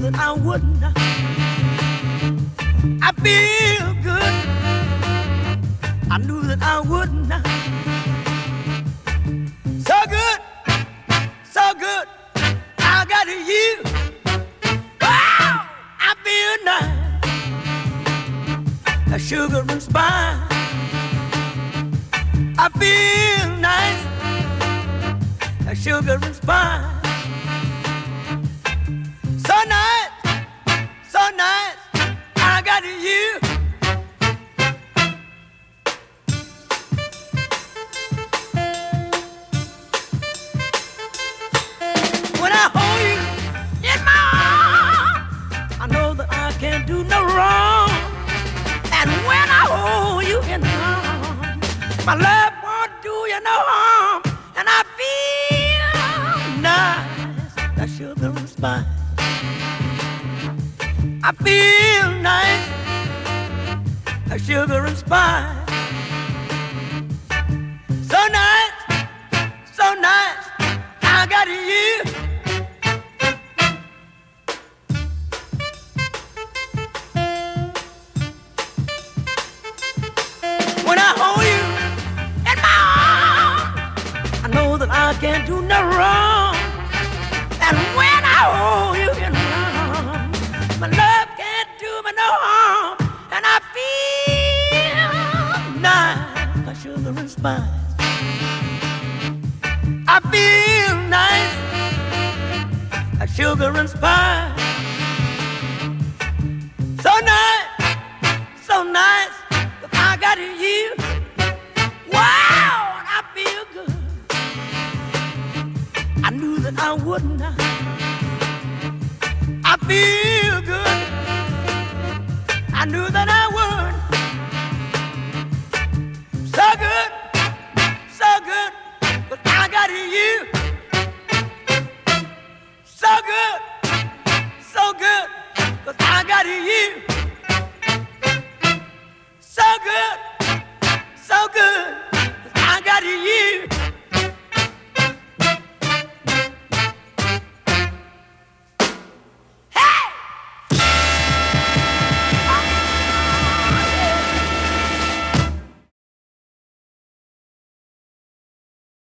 that I wouldn't. I feel good. I knew that I wouldn't. So good, so good. I got you. Wow, I feel nice. A sugar and spice. I feel nice. A sugar and spice. So nice, so nice. I got you. When I hold you in my arms, I know that I can't do no wrong. And when I hold you in my arms, my love won't do you no harm. And I feel nice, that sugar and spice. I feel nice, that sugar and spice. So nice, so nice, I got you. When I hold you in my arms, I know that I can't do no wrong. And when I hold you in my arms, my love can't do me no harm. And I feel nice, like sugar and spice. I feel nice, like sugar and spice. So nice, so nice, that I got you. Wow, and I feel good. I knew that I wouldn't. I feel good. I knew that I would.